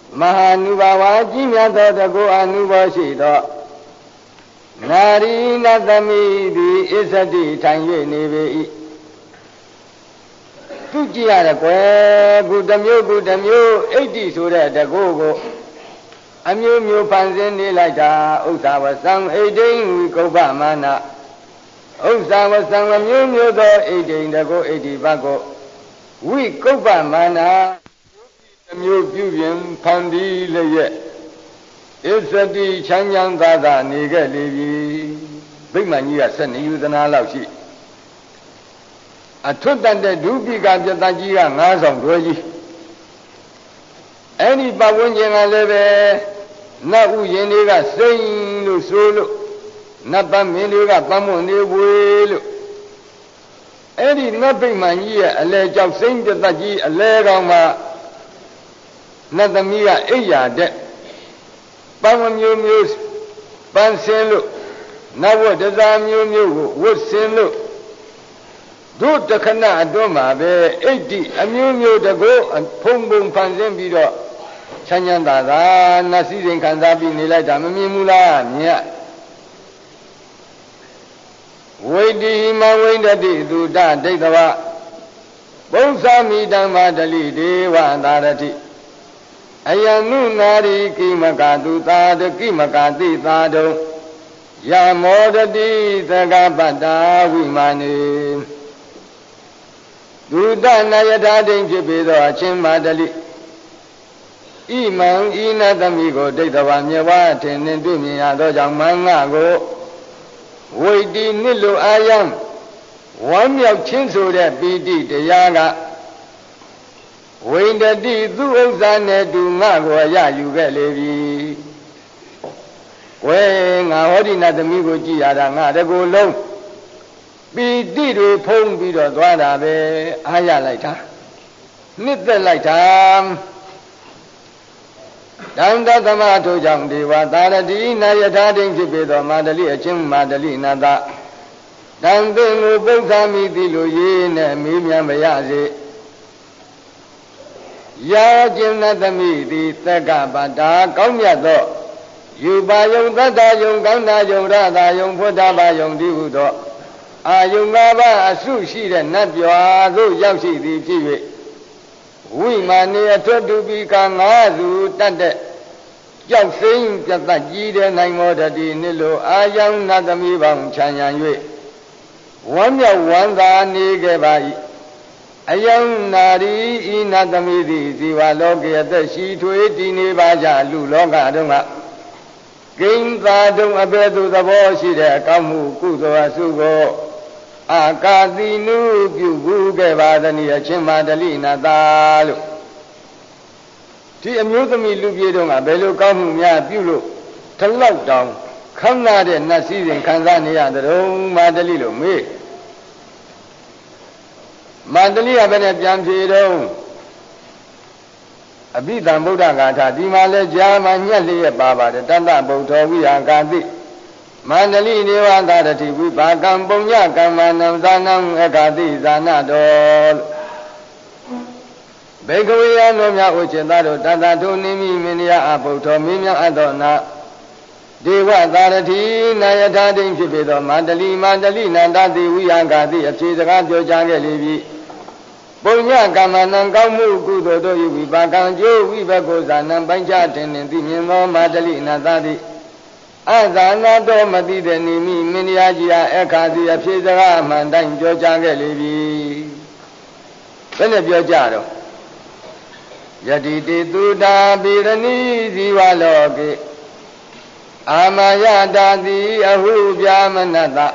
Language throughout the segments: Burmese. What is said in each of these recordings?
Mahanubhawa Jimya Go Anubashi Nari Natami the Isadi Tanye Neve Tujia Gudamyo 80 so that the go Amu Panzini Laita Osa was some 18 we go Bamana Osa was some Amu 18 the go 80 bago we go Bamana Amu Bubian Pandi Leye Isadi Chanyang Dada Niga Levi Big Mania sent you than Alaushi. I took that the Dubi got the Tajia Nazam Roji. Any Bawunjang Leve, Nabu Yeniga saying no solo, Napa Miniga Pamone will. Any nothing Mania, a ledge of Saint Taji, a leg on my Natamia Eya dead. Bamamuse, Banselo, Nawa Dazamio, would send do the Kana Doma, 80, Amu the go and Pumbum Panzembido, Chanyanda, Nasin Kanzabi, Nilata, Mimula, yeah. Wait, my way that they do that, they the both are me down by the lead, they want that. Ayanu Nari Kimakadu Tado Kimakati Tado Yamodadi Tagabada Wimani Dudana Yadadin Jibido Achimadali Iman Inadamigo Datawanyawa Tenin Dumia Dojamangago Wadi Nilu Ayam One Yak Chinsu that BD the Yaga When the deed do Zane do Magoya, you get levy. When I hold in at the Migoji, I don't go low. Be did we pong be the Dwada, Aya later. Knit the lighter. Down the tomato young diva, Daradi, Nayadading to be the Madali, a chim Madalina that. Down the Bogami Diluyin and Mimiam Bayazi. Ya Jimnatami, the Tagabada, Comyado, you buy young Dada, young Ganda, young Rada, young Podaba, young Divudo, Ayungaba, Sushi, and Nadia, those Yashi, the TV. We mani a to become Azu, Tante, Young Sing, Jataji, and I'm more than Nilo, Ayang Natami, Bang Chanyan. One year, one Nigga. Ayang Nari Inatamidi, Ziwalogi, the she to 18 Baja, Luloga, Dunga. King Badum Abedu, the Boshi, the Kamu, Kuzo, Asugo, Akadi, Nu, Buge, Badani, Chimadalina, Dalu. Tea Mutami Lubidunga, Belu Kamu, Bulo, to lockdown, come not in Nasi in Kanzania, the own Madalilo, me. Mandali Abenet Jamfido Abidam Buddha Gata, Dimale Jama Nyali Baba, the Tanda Boto, we are Gandhi. Mandali Nivanda, we Bagam Bonya, Kamanam Zanam, Egadi, Zanadol. Begoya Nomia Uchendado, Tanda Tunimi, Minia Aboto, Minia Adona. Dewa Darati, Nayadading Jibido, Mandali, Nandadi, we are Gandhi, a Chizagan Jangelivi. Bonya Kamanan Gamu Gudo, you Bagan Joe, we Bagozan, Banjatin, and Dimino, Madali, Nadadi. Azana Domadi, the Nimi, Miniagia, Ekadi, a Pizara, Mandan, Jojangelivi. Benebio Jaro Yadi Duda, Birani, Ziwalogi Amayadadi, Ahu Yamanada.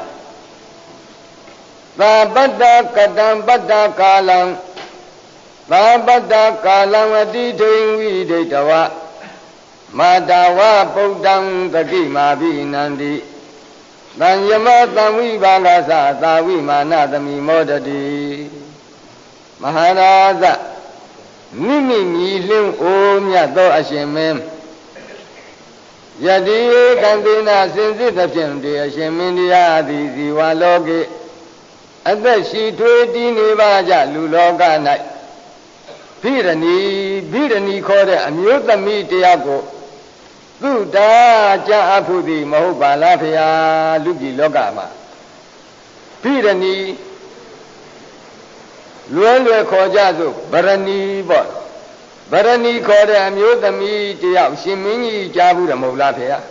Babada Kadam Bada Kalang Babada Kalang Aditting we datawa Madawa Bodang the Gima Binandi Danyamata we Balasa Tawi Manadami Modadi Maharaza Nimi Lim Om Yato Ashemem Yadi Kandina Sinzi the Pimdi Ashemindia the Ziwalogi. And then she 20 Nivaja Luloga night. ဖိရဏီခေါ်တဲ့အမျိုးသမီးတယောက်ကိုသူတာကြားအပ်ဖို့သည်မဟုတ်ပါလားဖေဟာလူကြီးလောကမှာဖိရဏီလွယ်ခေါ်ကြစို့ဗရဏီပေါ့ဗရဏီခေါ်တဲ့အမျိုးသမီးတယောက်ရှင်မင်းကြီးကြားဘူးတယ်မဟုတ်လားဖေဟာ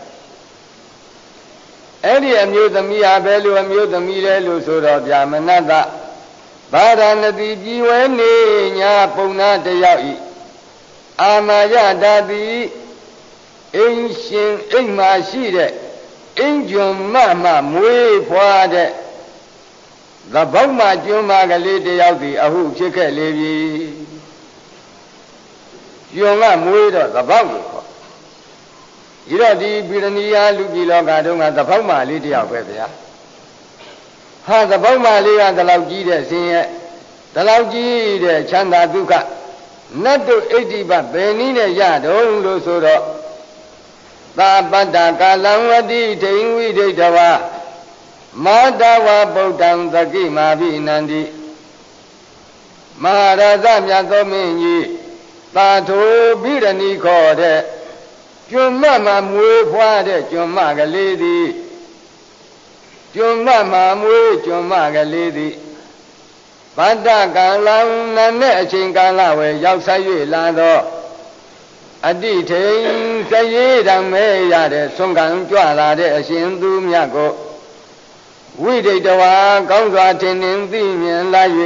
အဲ့ဒီအမျိုးသမီးဟာဘယ်လိုအမျိုးသမီးလဲလို့ဆိုတော့ဗျာမနတဗာရာဏသီပြည်ဝဲနေညာပုံနာတယောက်ဤအာမယတာတိအိမ်ရှင်အိမ်မှာရှိတဲ့အင်ဂျွန်မမွေးဖွားတဲ့သဘောက်မှကျွန်းမကလေးတယောက်ဒီအဟုဖြစ်ခဲ့လေပြီကျွန်းကမွေးတော့သဘောက်လို့ခေါ်ဒီတော့ဒီပိရဏီယာလူကြီးလောကတုန်းကသဘောက်မှလေးတယောက်ပဲဗျာဟာသဘောက်မှလေးကဒီလောက်ကြီးတဲ့ဆင်းရဲဒီလောက်ကြီးတဲ့ချမ်းသာဒုက္ခနတ်တို့ဣတိပဘယ်နည်းနဲ့ရတော့လို့ဆိုတော့သာပတ္တကာလံဝတိဒိဉ္ဝိဒိဋ္ဌဝါမာတဝဗုဒ္ဓံသကိမာဘိနန္တိမဟာရသမြတ်သောမင်းကြီးသာထိုပိရဏီခေါ်တဲ့ကျွန်းမမွေးဖွားတဲ့ကျွန်းမကလေးသည်ကျွန်းမမွေးကျွန်းမကလေးသည်ဗတ္တကာလံနာနဲ့အချိန်ကာလဝယ်ရောက်ဆိုင်၍လာသောအတိထိန်စရေတံမဲရတဲ့ဆွမ်းကံကြွလာတဲ့အရှင်သူမြတ်ကိုဝိဒိတဝါကောင်းစွာထင်ထင်သိမြင်လာ၍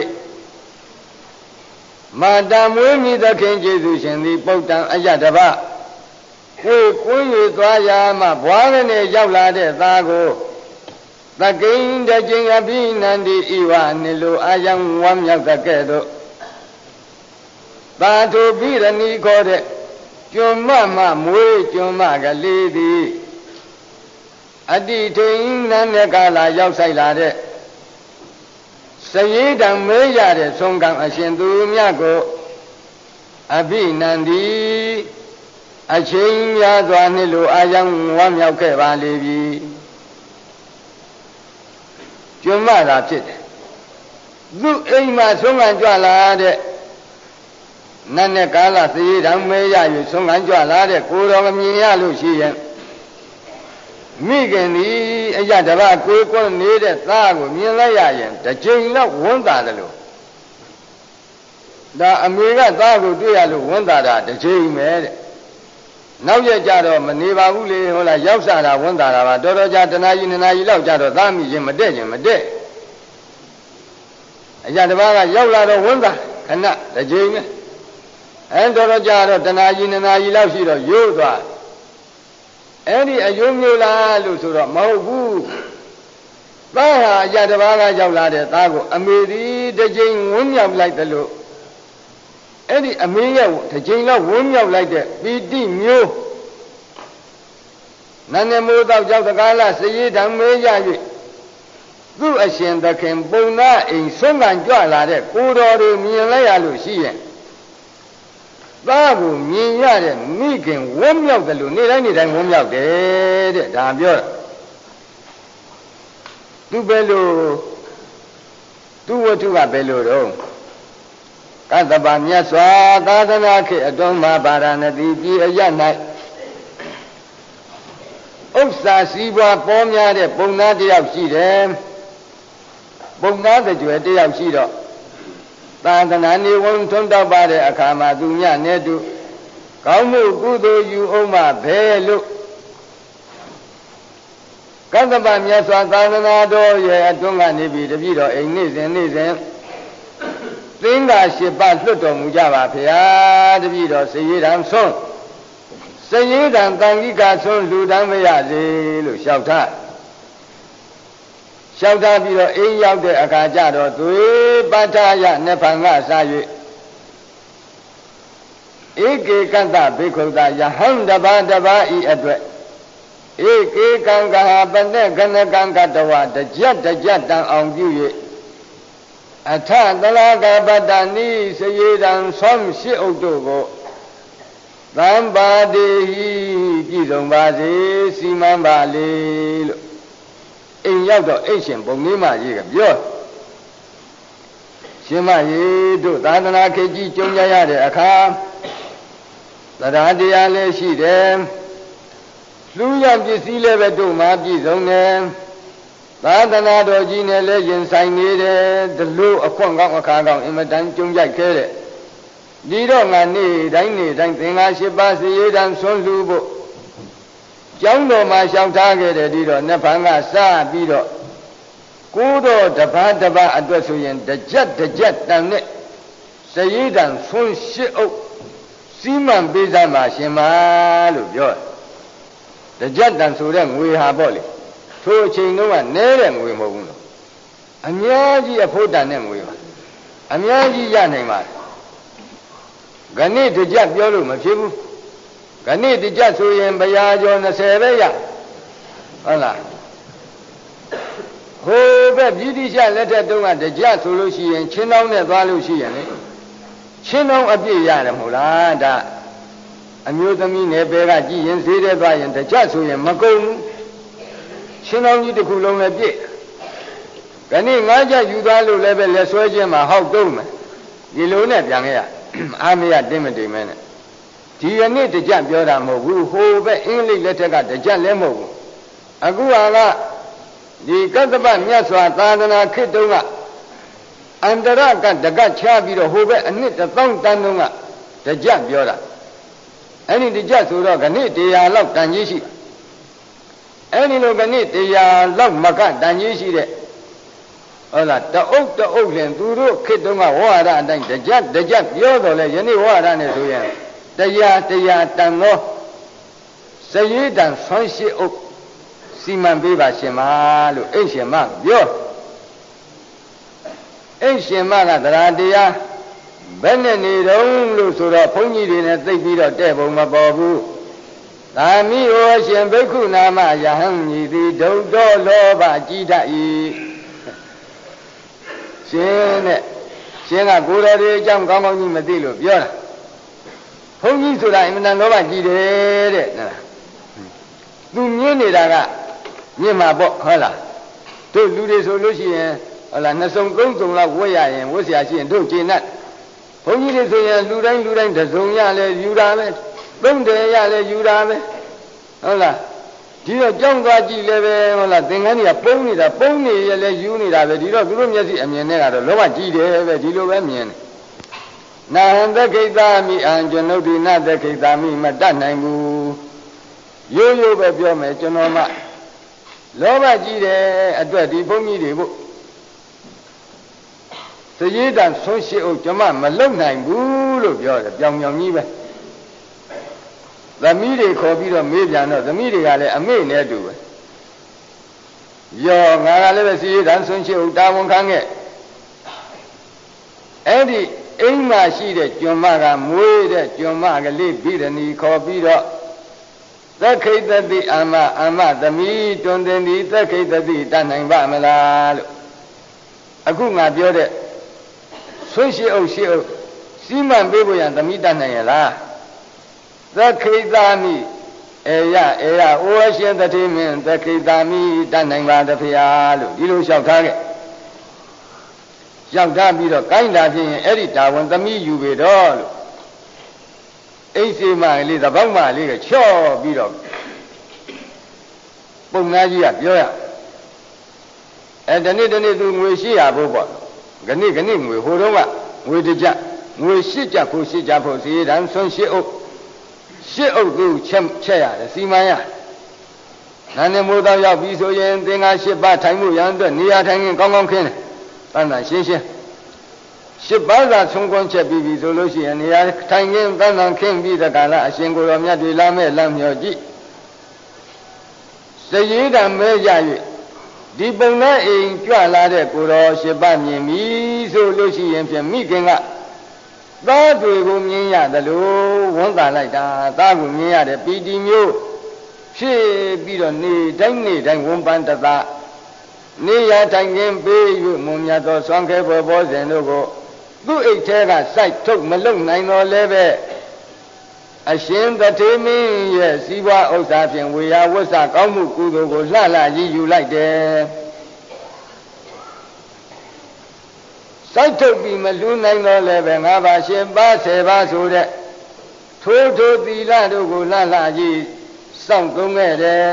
မာတမွေးမိသခင်ကျေးဇူးရှင်သည်ပုဒ္ဒံအယတဗကိုကွင်း၍သွားရမှဘွားကနေရောက်လာတဲ့သားကိုသကိဉ္တကျင်အဘိနန္တိဤဝနေလိုအာယံဝမ်းမြောက်တဲ့ကဲ့သို့သာထုပိရဏီခေါ်တဲ့ကျွန်းမမွေးကျွန်းမကလေးသည်အတိထိန်နန်းတဲ့ကာလရောက်ဆိုင်လာတဲ့စရေတံမဲရတဲ့ဆုံးကံအရှင်သူမြတ်ကိုအဘိနန္တိအချိန်များစွာနှစ်လိုအာယံဝမ်းမြောက်ခဲ့ပါလေပြီကျွန်းမသာဖြစ်တယ်သူအိမ်မှာဆုံးခံကြွလာတဲ့နတ်နဲ့ကာလစရေတံမဲရ၍ဆုံးခံကြွလာတဲ့ကိုတော်ကမြင်ရလို့ရှိရင်မိခင်ဒီအရတဘာကိုယ်ကိုနေတဲ့သားကိုမြင်လိုက်ရရင်တစ်ချိန်တော့ဝန်တာတယ်လို့ဒါအမေကသားကိုတွေ့ရလို့ဝန်တာတာတစ်ချိန်ပဲတဲ့နောက်ရကြတော့မနေပါဘူးလေဟုတ်လားရောက်စားတာဝန်တာတာပါတော်တော်ကြာတနာကြီးနှစ်နာရီလောက်ကြတော့သားမိချင်းမတက်ချင်းမတက်အရတဘာကရောက်လာတော့ဝန်တာခဏတစ်ချိန်ပဲတော်တော်ကြာတော့တနာကြီးနှစ်နာရီလောက်ရှိတော့ရိုးသွားအဲ့ဒီအယုံမျိုးလားလို့ဆိုတော့မဟုတ်ဘူးသားဟာအရာတစ်ပါးကရောက်လာတဲ့သားကိုအမေဒီတစ်ချိန်ဝန်းမြောက်လိုက်တယ်လို့အဲ့ဒီအမေရဲ့တစ်ချိန်လောက်ဝန်းမြောက်လိုက်တဲ့ပီတိမျိုးနန္ဒမိုးတော့ကြောက်တကားလားစရေဓမ္မေရ၍သူ့အရှင်သခင်ပုံနာအိမ်ဆုံးခံကြွလာတဲ့ကိုတော်တွေမြင်လိုက်ရလို့ရှိရင်သားကိုမြင်ရတဲ့မိခင်ဝန်းမြောက်တယ်လို့နေ့တိုင်းဝန်းမြောက်တယ်တဲ့ဒါပြောတာသူပဲလို့သူဝတ္ထုကပဲလို့တော့ကသဗ္ဗမြတ်စွာသာသနာခေအတွင်းမှာဗာရာဏသီပြည်အရ၌ဥစ္စာစည်းပွားပေါ်များတဲ့ပုံသားတယောက်ရှိတယ်ပုံသားတကြွယ်တယောက်ရှိတော့သာသနာနေဝန်ထွန်းတောက်ပါတဲ့အခါမှာသူညနဲ့တူကောင်းမှုကုသိုလ်ယူအောင်မှဘယ်လို့ကသဗ္ဗမြတ်စွာသာသနာတော်ရဲ့အတွင်းကနေပြီးတပြည့်တော်အိမ်နေ့စဉ်သင်္ဃာ8ပါးလွတ်တော်မူကြပါဗျာတပြည့်တော်စရေတံဆုံးစရေတံတန်ခိကဆုံးလူတန်းမရစေလို့လျှောက်ထားလျှောက်ထားပြီးတော့အိမ်ရောက်တဲ့အခါကျတော့သွေပဋ္ဌာယနှစ်ဖန်ကစား၍ဧကေကတ္တဘိက္ခုတယဟံတပါဤအတွက်ဧကေကံကဟာပနေကနကံကတဝတကြက်တံအောင်ပြု၍အထသလာကပတ္တနိစရေတံသောရှိဥဒ္ဓကိုသံပါတိဟိပြည့်စုံပါစေစီမံပါလေလို့အိမ်ရောက်တော့အိမ်ရှင်ဘုံလေးမကြီးကပြောစရှင်မရေတို့သာသနာခေတ်ကြီးကျုံကြရတဲ့အခါတရားတရားလည်းရှိတယ်လူရပစ္စည်းလည်းပဲတို့မှာပြည့်စုံတယ်သာသနာတော်ကြီးနဲ့လည်းရင်ဆိုင်နေတယ်ဒီလိုအခွင့်ကောင်းအခါကောင်းအင်မတန်ကျုံကြိုက်ခဲ့တဲ့ဒီတော့ငါနေ့တိုင်းသင်္ဃာ8ပါးစီရေးတံဆွန်းလှူဖို့ကျောင်းတော်မှာရှောက်ထားခဲ့တယ်ဒီတော့နှစ်ဖန်ကစပြီးတော့ကိုးတော်တပတ်အတွက်ဆိုရင်တကြက်တန်နဲ့စရေးတံဆွန်း8အုပ်စီမံပေးစမ်းပါရှင်မလို့ပြောတယ်တကြက်တန်ဆိုတဲ့ငွေဟာပေါ့လေထိုအချိန်တုန်းကနဲတဲ့ငွေမဟုတ်ဘူးလို့အများကြီးအဖို့တန်တဲ့ငွေပါအများကြီးရနိုင်ပါတယ်ခဏတကြက်ပြောလို့မဖြစ်ဘူးခဏတကြက်ဆိုရင်ဘရာကျော်20ပဲရဟုတ်လားဟိုဘက်ပြည်တိရှလက်ထက်တုန်းကတကြက်ဆိုလို့ရှိရင်ချင်းတောင်းနဲ့သွားလို့ရှိရင်လေချင်းတောင်းအပြည့်ရတယ်မဟုတ်လားဒါအမျိုးသမီးနယ်ပယ်ကကြည်ရင်ဈေးထဲသွားရင်တကြက်ဆိုရင်မကုန်ဘူးချင်းတောင်းကြီးတစ်ခုလုံးလည်းပြည့်ခဏ9ကြက်ယူသွားလို့လည်းပဲလက်ဆွဲခြင်းမှာဟောက်တုံးမယ်ဒီလိုနဲ့ပြန်ခဲ့ရအာမရတင်းမတိမ်မဲနဲ့ဒီယနေ့တကြက်ပြောတာမဟုတ်ဘူးဟိုဘက်အင်္ဂလိပ်လက်ထက်ကတကြက်လည်းမဟုတ်ဘူးအခုဟာကဒီကတ္တပမြတ်စွာသာသနာခေတ်တုန်းကအန္တရကတကချပြီးတော့ဟိုဘက်အနှစ်1000တန်းတုန်းကတကြက်ပြောတာအဲ့ဒီတကြက်ဆိုတော့ခဏ100လောက်တန်ကြီးရှိအဲ့ဒီလိုခဏ100လောက်မကတန်ကြီးရှိတဲ့ဟုတ်လားတအုပ်လင်သူတို့ခေတ်တုန်းကဝါရအတိုင်းတကြက်ပြောတော့လေယနေ့ဝါရနဲ့ဆိုရင်100တန်သောစရေးတံဆွမ်းရှိအုပ်စီမံပေးပါရှင်မလို့အိရှင်မပြောအိရှင်မကတရားတရားဘယ်နဲ့နေတော့လို့ဆိုတော့ဘုန်းကြီးတွေနဲ့သိပြီးတော့တဲ့ပုံမပေါ်ဘူးသာမိဟောရှင်ဘိက္ခုနာမယဟံညီသည်ဒုတ်တော်လောဘကြီးတတ်၏ရှင်ကကိုယ်တော်တွေအကြောင်းကောင်းကောင်းကြီးမသိလို့ပြောတာဘုန်းကြီးဆိုတာအင်မတန်လောဘကြီးတယ်တဲ့သူမြင်နေတာကမြင်မှာပေါ့ဟုတ်လားတို့လူတွေဆိုလို့ရှိရင်ဟုတ်လားနှစ်စုံသုံးစုံလောက်ဝတ်ရရင်ဝတ်เสียရှိရင်တို့ကျင်တတ်ဘုန်းကြီးတွေဆိုရင်လူတိုင်းတစ်စုံရလဲယူတာပဲသုံးတယ်ရလဲယူတာပဲဟုတ်လားဒီတော့ကြောင်းသွားကြည့်လဲပဲဟုတ်လားသင်္ကန်းကြီးကပုံနေရလဲယူနေတာပဲဒီတော့သူတို့မျက်စိအမြင်နဲ့ကတော့လောဘကြီးတယ်ပဲဒီလိုပဲမြင်တယ်နာဟံသက္ခိတာမိအံကျွန်ုပ်ဒီနသက္ခိတာမိမတတ်နိုင်ဘူးရိုးပဲပြောမယ်ကျွန်တော်မှလောဘကြီးတယ်အတွက်ဒီဘုန်းကြီးတွေဖို့စရေးတံဆုံးရှိအောင်ကျွန်မလုံနိုင်ဘူးလို့ပြောတယ်ပြောင်ကြီးပဲသမီးတွေခေါ်ပြီးတော့မေးပြန်တော့သမီးတွေကလည်းအမေနဲ့တူပဲယောငါကလည်းပဲစရေးတံဆုံးရှိအောင်တာဝန်ခံခဲ့အဲ့ဒီအိမ်မှာရှိတဲ့ကျွန်မကမွေးတဲ့ကျွန်မကလေးဗိရဏီခေါ်ပြီးတော့သက္ခိတတိအာမသမီးတွင်တင်သည်သက္ခိတတိတတ်နိုင်ပါမလားလို့အခုငါပြောတဲ့ဆွရှိအုပ်စီမံပေးဖို့ရန်သမီးတတ်နိုင်ရလားသက္ခိတာမိအေယအိုရှင်တတိမင်းသက္ခိတာမိတတ်နိုင်ပါတဖေဟာလို့ဒီလိုလျှောက်ထားခဲ့ရောက်ထားပြီးတော့ကိုင်းတာဖြစ်ရင်အဲ့ဒီတာဝန်သမီးယူပေတော့လို့အိတ်စီမလေးသဘောက်မလေးကချော့ပြီးတော့ပုံသားကြီးကပြောရတနေ့သူငွေ800ဖို့ပေါ့ခဏငွေဟိုတုန်းကငွေတစ်ကြငွေ8ကြဖို့စီရတံဆွန်း8အုပ်သူချက်ရတယ်စီမံရနာနေမိုးတော့ရောက်ပြီဆိုရင်သင်္ဃာ8ပါးထိုင်မှုရန်အတွက်နေရာထိုင်ရင်ကောင်းခင်းတယ်တန်တာရှင်း8ပါးသာဆုံးခွင့်ချက်ပြီးပြီဆိုလို့ရှိရင်နေရာထိုင်ခင်းတန်ခင်းပြီးတဲ့ကာလအရှင်ကိုယ်တော်မြတ်တွေလာမဲ့လမ်းမြော်ကြည့်စရေးတံမဲရ၍ဒီပုံနဲ့အိမ်ကြွလာတဲ့ကိုယ်တော်8ပါးမြင်ပြီဆိုလို့ရှိရင်ဖြင့်မိခင်ကသားတွေကိုမြင်ရတယ်လို့ဝန်တာလိုက်တာသားကိုမြင်ရတဲ့ပီတိမျိုးဖြစ်ပြီးတော့နေတိုင်းဝန်ပန်းတသာနေရထိုင်ခင်းပေး၍မွန်မြတ်သောဆွမ်းခဲဘောဇဉ်တို့ကိုသူ့အိတ်ထဲကစိုက်ထုတ်မလုံနိုင်တော့လဲပဲအရှင်တထေမင်းရဲ့စီးပွားဥစ္စာဖြင့်ဝေယဝစ္စကောင်းမှုကုသိုလ်ကိုလှကြီးယူလိုက်တယ်စစိုက်ထုတ်ပြီးမလူနိုင်တော့လည်းပဲ၅ပါး10ပါး10ပါးဆိုတဲ့ထိုးထိုးသီလတို့ကိုလှလှကြီးစောင့်သုံးခဲ့တယ်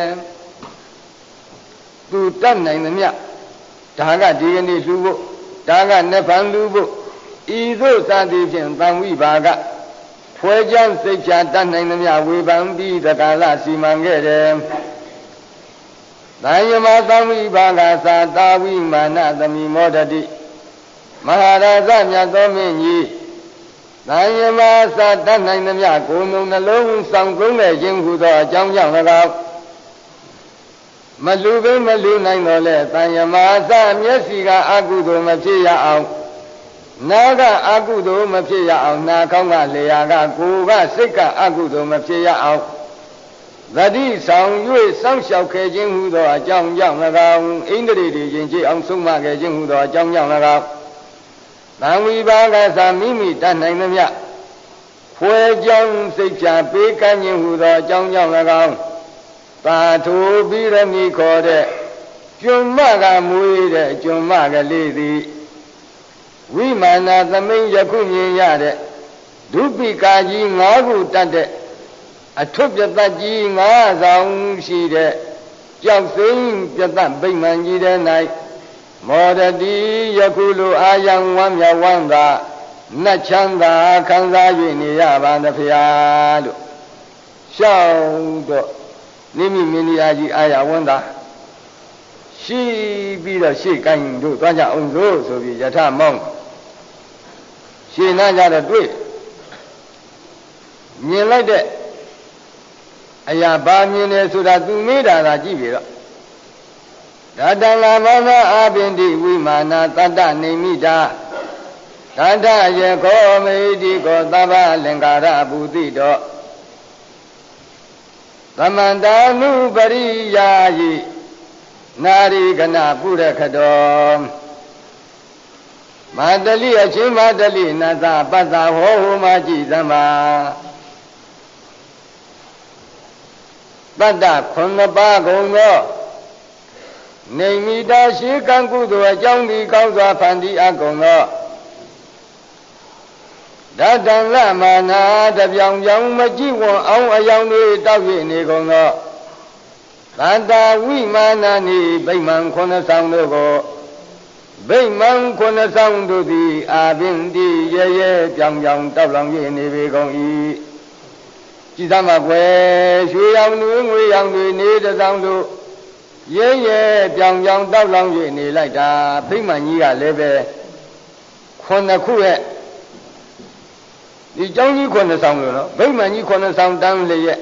သူတတ်နိုင်သမျှဒါကဒီကနေ့လူဖို့ဒါကနှစ်ဖန်လူဖို့ဤသို့စသည်ဖြင့်သံဝိပါကဖွဲကြောင်းစိတ်ချတတ်နိုင်သမျှဝေဖန်ပြီးတက္ကလစီမံခဲ့တယ်သံယမသံဝိပါကသာတာဝိမာနသမိမောဒတိမဟာရာဇမြတ်သောမင်းကြီးသံယမသာတတ်နိုင်သမျှကိုယ်လုံးနှလုံးဆောင်ကုန်းတဲ့ခြင်းဟူသောအကြောင်းကြောင့်၎င်းမလူပင်မလူနိုင်တော့လဲသံယမသာမျက်စိကအကုသိုလ်မဖြစ်ရအောင်နာကအကုသိုလ်မဖြစ်ရအောင်နှာခေါင်းကလျှာကကိုယ်ကစိတ်ကအကုသိုလ်မဖြစ်ရအောင်သတိဆောင်၍စောင့်ရှောက်ခဲ့ခြင်းဟူသောအကြောင်းကြောင့်၎င်းဣန္ဒြေတွေချင်းကြည်အောင်ဆုံးမခဲ့ခြင်းဟူသောအကြောင်းကြောင့်၎င်းသံဝိပါကသာမိမိတတ်နိုင်သမျှဖွဲကြောင်းစိတ်ချပေးကမ်းခြင်းဟူသောအကြောင်းကြောင့်၎င်းသာထိုပြီးရမည်ခေါ်တဲ့ကျွမ်းမကမွေးတဲ့ကျွမ်းမကလေးသည်ဝိမာနသမိန်ယခုမြင်ရတဲ့ဒုပိကာကြီး၅ခုတတ်တဲ့အထွတ်ပြတ်ကြီး၅ဆောင်ရှိတဲ့ကြောက်စိမ့်ပြတ်ဗိမာန်ကြီးတဲ့၌မောဒတိယခုလိုအာယံဝမ်းမြောက်ဝမ်းသာနတ်ချမ်းသာခံစား၍နေရပါသဖျားလို့ရှောင်းတော့နိမိမင်းကြီးကြီးအာရဝမ်းသာရှိပြီးတော့ရှေ့ကိုင်းတို့သွားကြအောင်လို့ဆိုပြီးယထမောင်းရှေ့နားကြတော့တွေ့မြင်လိုက်တဲ့အရာဘာမြင်တယ်ဆိုတာသူမေးတာသာကြည့်ပြီတော့ဒါတလာမနာအပင်တိဝိမာနာတတ္တနေမိတာတတ္တယေခောမေတိကောသဗ္ဗလင်္ကာရဘူတိတောသမန္တာနုပရိယာယိနာရိကနာပုရခတောမာတလိအချင်းမာတလိနသပတ္တဟောဟောမကြည်သမ္မာတတ္တ9ပါးကုန်သောနေမိတာရှိကံကုသိုလ်အကြောင်းဒီကောင်းစွာဖန်တီးအပ်ကုန်သောဓာတံလမာနာတပြောင်ပြောင်မကြည့်ဝံအောင်အယောင်တွေတောက်၍နေကုန်သောသတ္တဝိမာနနိဗိမာန်9ဆောင်တို့ကိုဗိမာန်9ဆောင်တို့သည်အာပင်တိရဲရဲပြောင်ပြောင်တောက်လောင်၍နေပေကုန်၏ကြည်သမကွယ်ရွှေရောင်တွေငွေရောင်တွေနေတဆောင်တို့ရဲရဲပြောင်ပြောင်တောက်လောင်၍နေလိုက်တာဗိမာန်ကြီးကလည်းပဲ9ခုရဲ့ဒီเจ้าကြီး9ဆောင်လို့နော်ဗိမာန်ကြီး9ဆောင်တန်းလျက်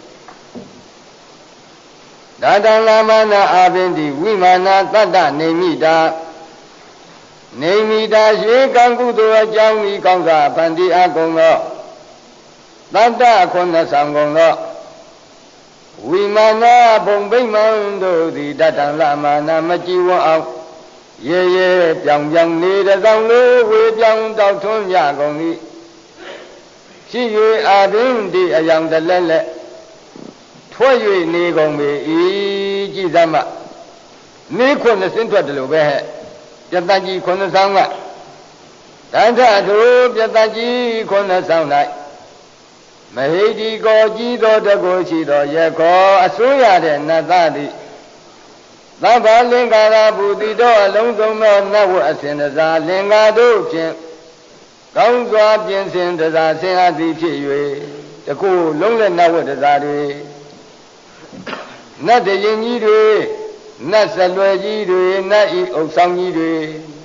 ဒါတံလာမနာအာပင်တိဝိမာနာတတ္တနေမိတာနေမိတာရေကံကုသိုလ်အကြောင်းဤကောင်းစွာဗန္တိအကုန်သောတတ္တ9ဆောင်ကုန်သောဝိမာနာဘုံဗိမာန်တို့သည်တတံလာမနာမကြည်ဝအောင်ရဲရဲပြောင်ပြောင်နေတဆောင်လို့ဝေပြောင်တောက်ထွန်းကြကုန်၏ရှိ၍အာပင်တိအယောင်တလက်လက်ထွက်၍နေကုန်ပေ၏ကြည်သမနေ9စင်းထွက်တယ်လို့ပဲဟဲ့ပြတ္တကြီး9ဆောင်ကတန်ထတို့ပြတ္တကြီး9ဆောင်၌မဟိတိကောကြီးသောတကုရှိသောယခောအစိုးရတဲ့နတ်သားသည်သဗ္ဗလင်္ကာရဘူတိတော်အလုံးစုံသောနတ်ဝတ်အစဉ်တစားလင်္ကာတို့ဖြင့်ကောင်းစွာပြင်ဆင်တစားဆင်အားသည်ဖြစ်၍တခုလုံးလက်နတ်ဝတ်တစားတွေနတ်တရင်ကြီးတွေနတ်ဆလွယ်ကြီးတွေနတ်ဤဥဆောင်ကြီးတွေ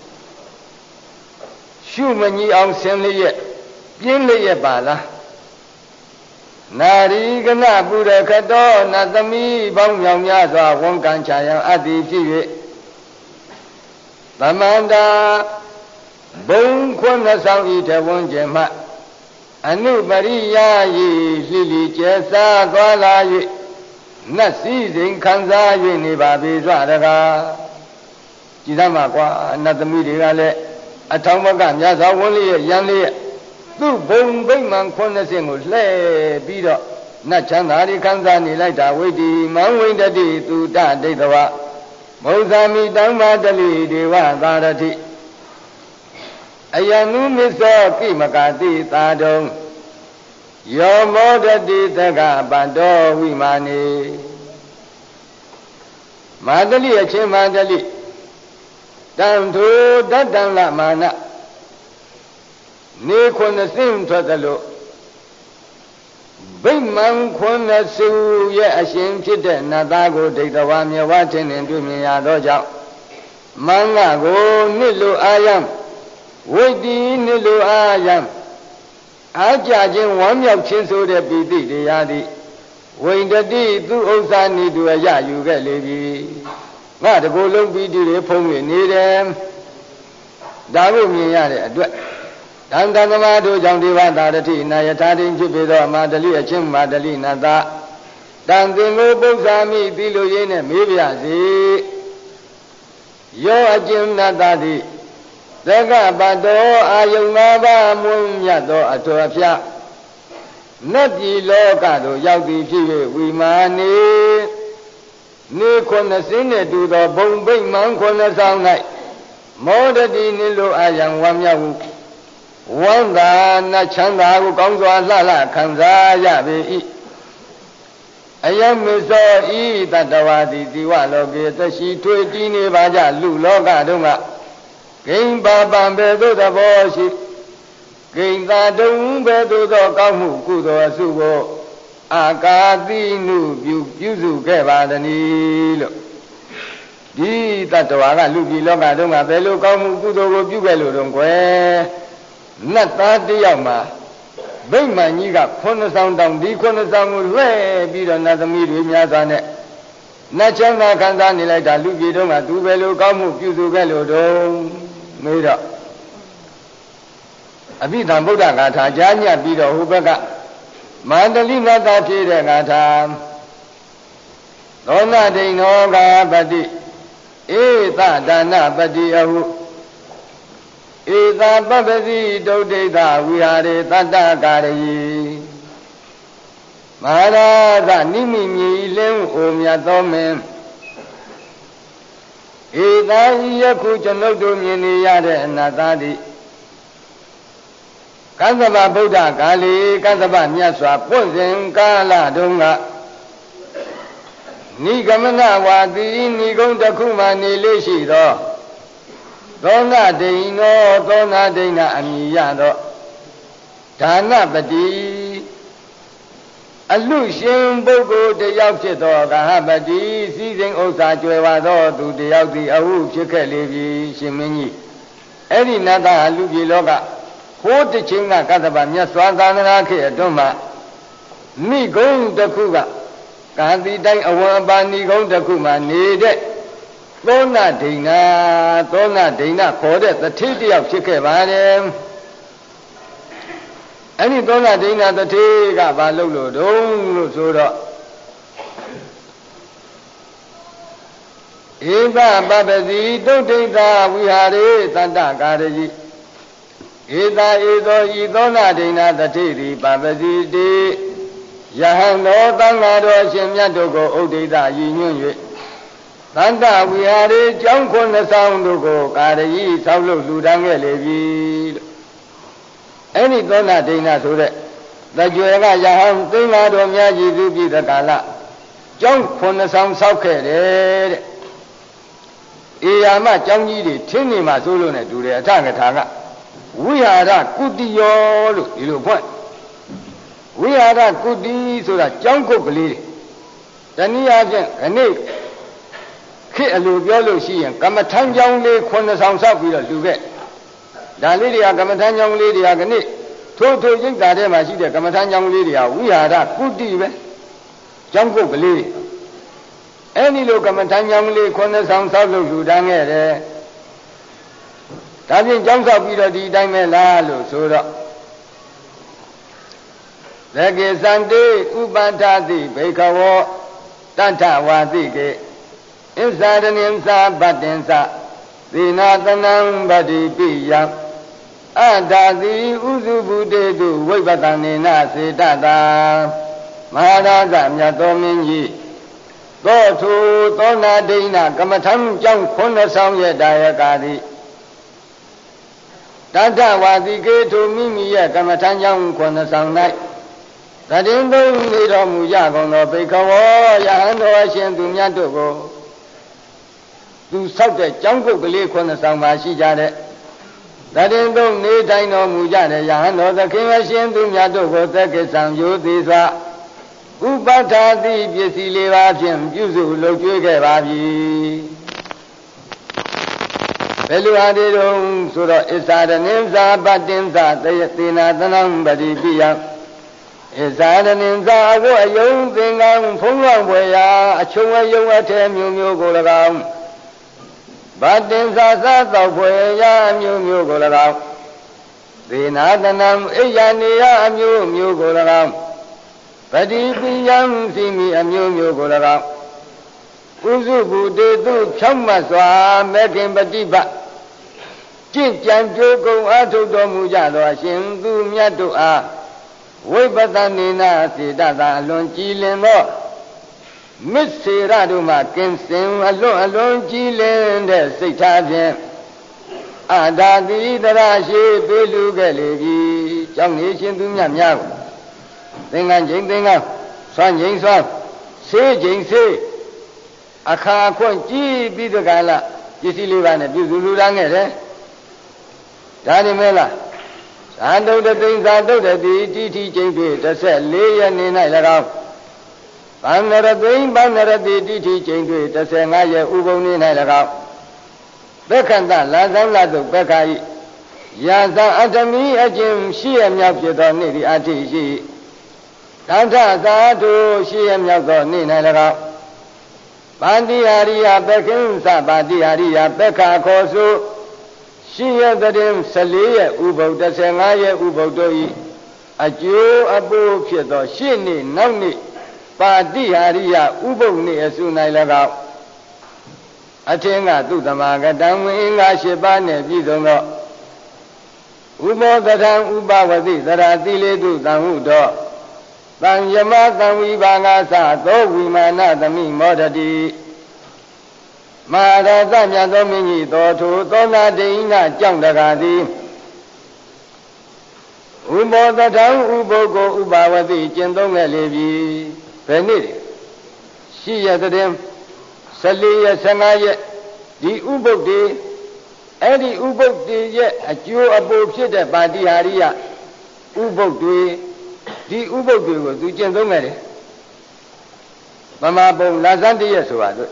ရှုမကြီးအောင်ဆင်လျက်ပြင်းလျက်ပါလားနာရီကနပုရခတောနတ်သမီးပေါင်းမြောင်များစွာဝန်ကံချရန်အတ္တိဖြစ်၍သမန္တာဘုံ9ဆောင်ဤတဝန်းကျင်မှအနုပရိယာယိလှိလိကျဲစားသွားလာ၍နတ်စည်းစိမ်ခံစား၍နေပါပေစွာတကားကြည်သမှာကွာနတ်သမီးတွေကလည်းအထောင်ဘကမြတ်စွာဘုရားရန်လေးရဲ့သူ့ဘုံဗိမာန်9ဆင့်ကိုလှဲပြီးတော့နတ်ချမ်းသာတွေခံစားနေလိုက်တာဝိတ္တိမံဝိတ္တိသူတဒိဋ္ဌဝမௌဇာမိတံမာတလိဒေဝသာရတိ Ayanu miso ki makati tadong Yomo dati taga bando wimani Madali ache madali Tanto dadang la mana Ni kona sim tadalo Bimang kona su ye ashin chite Nadago dikta wamya watin Indu miya doja Manga go nilu ayam Wadi nilu ayam Aja jin wamya chinsu de piti de yadi Windadi tu osa ni tu aya yuga lebi Ngada go long piti de pongwe ni dem Dago miya de adwet Dandama do jang diwa darati na yatatin chipido madali achim madali nata Dandingo bosami bilo yene mebiasi Yo achim natati Daga bado ayungaba munyato ato apya Nabi loka do yauti chiwe wimani Ni kona sine dudo bombay man kona saungai Modadi nilo ayang wamyawu Wanda na chanda ku kaungzwa lala kanza yabe Ayam miso i tatawadi diwa loke tashi tue tini baja lu loka dunga Kain babam bedo da boshi Kain dadung bedo da kamu kudo asubo Akati nu byuzu ke badani lo Di tatawaga luki loka dunga Belo kamu kudo go byugelo dungkwe Nata tiyama Baimanyiga khona soundang di khona sound lwe biro natami dwe myasa ne Nachanga kanda ni lai da luki dunga Tu belo kamu byuzu ke lo dung Mira Abhidhan Buddha Gatha Janya biro hubaka Mandali nata phire gatha Dona deino ga pati Eta dana pati ahu Ida babasi dodeta wihare tata karayi Maharaja nimi ilim omya tomen Ida yaku chanotu mini yare natadi Kansaba Buddha kali kansaba nyaswa ponsen kala dunga Nigamana wadi nigonda kuma nileshi do Dona deina amiyado Dana pati Alushin bogo de yauk chito Gahabati Season osa chwewa do Tu de yauk di ahu chike levi Shiminyi Eri nata aluki loka Hoti chinga kataba Myaswa zanana ke adoma Ni gong dakuga Kanti dai awamba ni gong dakuma Nede Dona deina kode the titi of chike bade Any dona deina the tiga balolo don't so Eva babadi don't take that we had it tanda garaji Ida idona deina the titi babadi de Yahano tangado shimyadogo odida yinyun Tanda wihare jankona soundugo karayi saulo ludange levi Any dona dina sure The juega yaham tinga do myaji dubi the kala Jankona sound sauke Iyama jangi tini masulu ne dure atanga tanga Wihara kutiyo ilu point Wihara kuti sura janko beli Taniya jen Kit a lubio she and Kamatan young lady, Kona sounds up with a luget. Dalidia, Kamatan young lady, Agani, Toto Jink Dadema, she the Kamatan young lady, we are that good diva. Jungle believe. Any look Kamatan young lady, Kona sounds up to Dangere. Daddy jumps up with a D diamond lalo, soda. There is Sunday, Ubantati, Baker War, Tanta Wazike. Inside and inside, but inside. The Nathanam Badi Pia. Adadi Uzubude do Wabatani Nasi Dada. Maharaja Myatominji. Go to Dona Dina, Kamatam Jang Kona Sound Yedayakadi. တတဝါတိကေထုမိမိရဲ့ကမ္မထံကြောင့်ခွန်ဆောင်၌တရင်သုံးနေတော်မူကြကုန်သောဘိက္ခဝေယဟန်တော်အရှင်သူမြတ်တို့ကိုသူဆောက်တဲ့ကျောင်းကုတ်ကလေးခွန်ဆောင်ပါရှိကြတဲ့တရင်သုံးနေတိုင်းတော်မူကြတဲ့ယဟန်တော်သခင်အရှင်သူမြတ်တို့ကိုသက်ကိဆောင်ယိုသေးစွာဥပဋ္ဌာတိပစ္စည်းလေးပါးဖြင့်ပြုစုလုပ်ကျွေးခဲ့ပါပြီဘယ်လိုအားဒီတော့ဆိုတော့ဣဇာရဏိဇာပတ္တင်ဇာသေနာသနံပတိပိယဣဇာရဏိဇာကိုအယုံသင်္ကန်းဖုံးလွှမ်းဖွယ်ရာအချုံအယုံအထဲမျိုးမျိုးကို၎င်းပတ္တင်ဇာသာသောဖွယ်ရာမျိုးမျိုးကို၎င်းသေနာသနံအိယာနေယအမျိုးမျိုးကို၎င်းပတိပိယံစီမီအမျိုးမျိုးကို၎င်းဥစုဘူတေတုဖြောင့်မတ်စွာမေခင်ပฏิပတ်ကျင့်ကြံကြိုးကုံအားထုတ်တော်မူကြသောအရှင်သူမြတ်တို့အားဝိပဿနေနာစေတသာအလွန်ကြည်လင်သောမစ္စေရတို့မှကင်းစင်အလွန်ကြည်လင်တဲ့စိတ်ထားဖြင့်အာဒါတိတရရှိပေးလူခဲ့လေပြီကြောင့်နေရှင်သူမြတ်များကိုသင်္ကန်းချိန်သင်္ကန်းဆွမ်းချိန်ဆွမ်းဆေးချိန်ဆေးအခါခွင့်ကြည်ပြီးတကလားပစ္စည်းလေးပါးနဲ့ပြုစုလူသားခဲ့တယ်ဒါဒီမဲလားဇာတုတ်တိဇာတုတ်တိတိတိချိန်တွေ့14ရက်နေ၌၎င်းဗန္နရသိဗန္နရတိတိတိချိန်တွေ့15ရက်ဥပုံနေ၌၎င်းဘက္ခန္တလာသံလာတုဘက္ခာဤယာသအတ္တမိအကျင့်ရှိရမြောက်ဖြစ်သောနေ့ဒီအထိရှိတထသာတုရှိရမြောက်သောနေ့၌၎င်းပါတိဟာရိယပက္ခိသပါတိဟာရိယပက္ခာခေါ်ဆိုရှိရတဲ့14ရက်ဥပုပ်15ရက်ဥပုပ်တို့ဤအကျိုးအပိုးဖြစ်သောရှင်းနေ့နောက်နေ့ပါတိဟာရိယဥပုပ်နေ့အစု၌၎င်းအထင်ကသူတမဂတံဝိငါ8ပါးနှင့်ပြည့်စုံသောဥပောတထံဥပဝတိသရတိလေတုတံဟုသောတံယမတံဝိဘာငါသသောဝိမာနသမိမောဒတိမဟာရသမြတ်သောမင်းကြီးတော်ထိုသောနာဒိဏကြောင့်တကားသည်ဥပောတထံဥပုပ်ကိုဥပဝတိကျင့်သုံးခဲ့လေပြီဘယ်နေ့ရှိရတဲ့14ရက်15ရက်ဒီဥပုပ်တွေအဲ့ဒီဥပုပ်တွေရဲ့အကျိုးအပိုဖြစ်တဲ့ပါတိဟာရိယဥပုပ်တွေဒီဥပုပ်တွေကိုသူကျင့်သုံးခဲ့တယ်မမပုံလာဇန်တရက်ဆိုပါတော့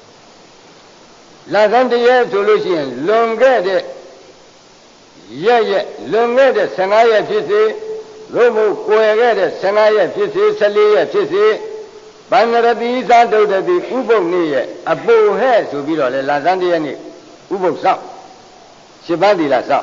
လာဇန်တရက်ဆိုလို့ရှိရင်လွန်ခဲ့တဲ့ရက်လွန်ခဲ့တဲ့15ရက်ဖြစ်စေသို့မဟုတ်ကွယ်ခဲ့တဲ့15ရက်ဖြစ်စေ14ရက်ဖြစ်စေဗန္နရတိသာဒုဒ္ဒတိဥပုပ်နေ့ရဲ့အပိုဟဲ့ဆိုပြီးတော့လေလာဇန်တရက်နေ့ဥပုပ်ဆောက်7ပါးသီလဆောက်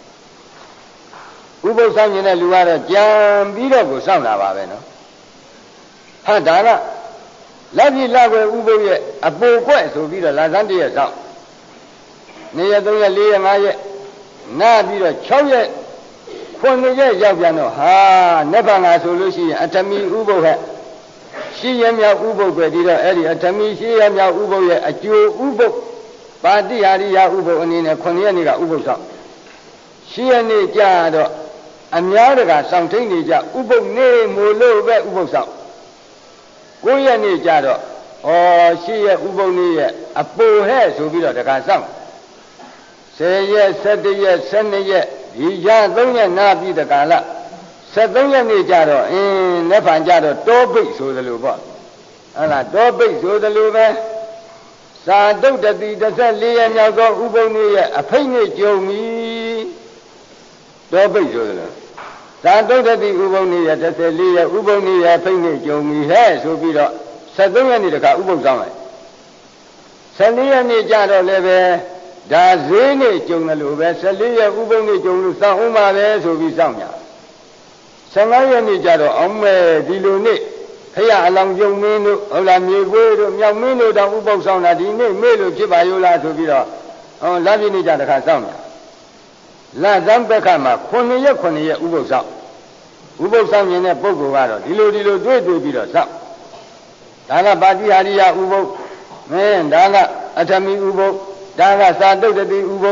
ဥပုပ်ဆောက်နေတဲ့လူကတော့ကြံပြီးတော့ကိုစောင့်တာပါပဲနော်ဟာဒါကလက်ပြလက်ွယ်ဥပုပ်ရဲ့အပိုကွက်ဆိုပြီးတော့လာဇန်တရက်ဆောက်2ရက်3ရက်4ရက်5ရက်နားပြီးတော့6ရက်9ရက်ရောက်ပြန်တော့ဟာနိဗ္ဗာန်ကဆိုလို့ရှိရင်အထမီဥပုပ်ဟဲ့ရှိရမြောက်ဥပုပ်ပဲဒီတော့အဲ့ဒီအထမီရှိရမြောက်ဥပုပ်ရဲ့အကျိုးဥပုပ်ပါတိဟာရိယဥပုပ်အနေနဲ့9ရက်နေ့ကဥပုပ်ဆောက်ရှိရနေ့ကြာတော့အများတကာစောင့်ထိန်နေကြဥပုပ်နေ့မို့လို့ပဲဥပုပ်ဆောက်9ရက်နေ့ကြာတော့ရှိရဥပုပ်နေ့ရဲ့အပိုဟဲ့ဆိုပြီးတော့တကာဆောက်10ရက်17ရက်12ရက်ဒီကြ3ရက်နာပြီးတကာလ73ရက်နေ့ကြတော့လက်ဖန်ကြတော့တောပိတ်ဆိုသလိုပေါ့ဟုတ်လားတောပိတ်ဆိုသလိုပဲသာတုတ်တိ14ရက်မြောက်သောဥပုပ်နေ့ရဲ့အဖိတ်နေ့ကြုံပြီတောပိတ်ဆိုသလိုသာတုတ်တိဥပုပ်နေ့ရဲ့14ရက်ဥပုပ်နေ့ရဲ့အဖိတ်နေ့ကြုံပြီဟဲ့ဆိုပြီးတော့73ရက်နေ့တခါဥပုပ်ဆောင်လိုက်14ရက်နေ့ကြတော့လည်းပဲဒါဈေးနေ့ကြုံတယ်လို့ပဲ14ရက်ဥပုပ်နေ့ကြုံလို့စောင့်ဦးမှာပဲဆိုပြီးစောင့်ကြ15ရက်နေ့ကြတော့အောင်မဲ့ဒီလိုနေ့ခရအလောင်ကျုံမင်းတို့ဟုတ်လားမြေပွေးတို့မြောက်မင်းတို့တောင်ဥပုပ်ဆောင်တာဒီနေ့မေ့လို့ဖြစ်ပါရောလားဆိုပြီးတော့လပြည့်နေ့ကြတခါစောင့်ကြလသံပက္ခမှာ9ရက်ဥပုပ်ဆောင်ဥပုပ်ဆောင်ရင်တဲ့ပုဂ္ဂိုလ်ကတော့ဒီလိုတွေ့ပြီးတော့စောင့်ဒါကပါတိဟာရိယဥပုပ်ဒါကအထမီဥပုပ်ဒါကသာတုတ်တိဥပုပ်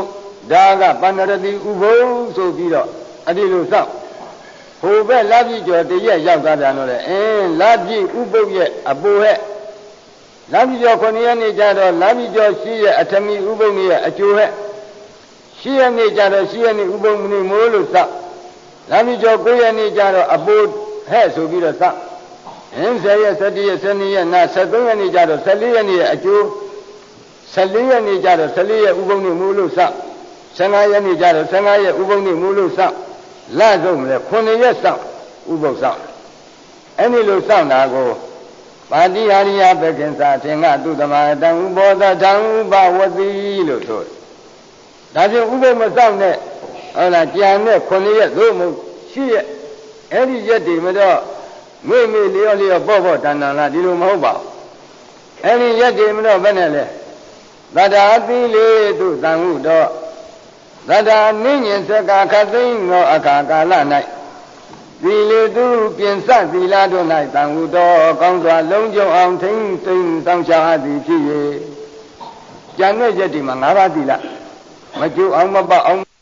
daga panarati ubo soပြီးတော့အဒီလိုစောင့်ဟိုဘက်လပြည့်ကျော်တရက်ရောက်သွားပြန်တော့လေလပြည့်ဥပုပ်ရဲ့အပိုဟဲ့လပြည့်ကျော်9ရက်နေ့ကျတော့လပြည့်ကျော်10ရက်အထမီဥပုပ်နေ့ရဲ့အကျိုးဟဲ့10ရက်နေ့ကျတော့10ရက်နေ့ဥပုပ်နေ့မိုးလို့စောင့်လပြည့်ကျော်9ရက်နေ့ကျတော့အပိုဟဲ့ဆိုပြီးတော့စောင့်10ရက်17ရက်12ရက်နာ13ရက်နေ့ကျတော့14ရက်နေ့ရဲ့အကျိုး14ရက်နေ့ကျတော့14ရက်ဥပုပ်နေ့မိုးလို့စောင့်15ရက်နေ့ကျတော့15ရက်ဥပုပ်နေ့မိုးလို့စောင့်လဆုံးမလဲ9ရက်စောင့်ဥပုပ်စောင့်အဲ့ဒီလိုစောင့်တာကိုပါတိဟာရိယပက္ခင်သာသင်္ကသုတမတံဥပောသတံဥပဝတိလို့ဆိုဒါဖြင့်ဥပုပ်မစောင့်နဲ့ဟုတ်လားကြံနဲ့9ရက်သို့မဟုတ်10ရက်အဲ့ဒီရက်တွေမတော့မေ့မေ့လျော့လျော့ပေါ့ပေါ့တန်တန်လားဒီလိုမဟုတ်ပါဘူးအဲ့ဒီရက်တွေမတော့ဘယ်နဲ့လဲသတ္တာတိလေသူတန်ဟုတော့သတ္တာနိညင်စကာခသိန်းသောအခါကာလ၌သီလေသူပြင်စသီလာတို့၌တန်ဟုတော့ကောင်းစွာလုံးကျုံအောင်ထိမ့်သိမ့်တောင်းချသည်ဖြစ်၍ကျန်တဲ့ရက်ဒီမှာ၅ပါးသီလမကျုံအောင်မပအောင်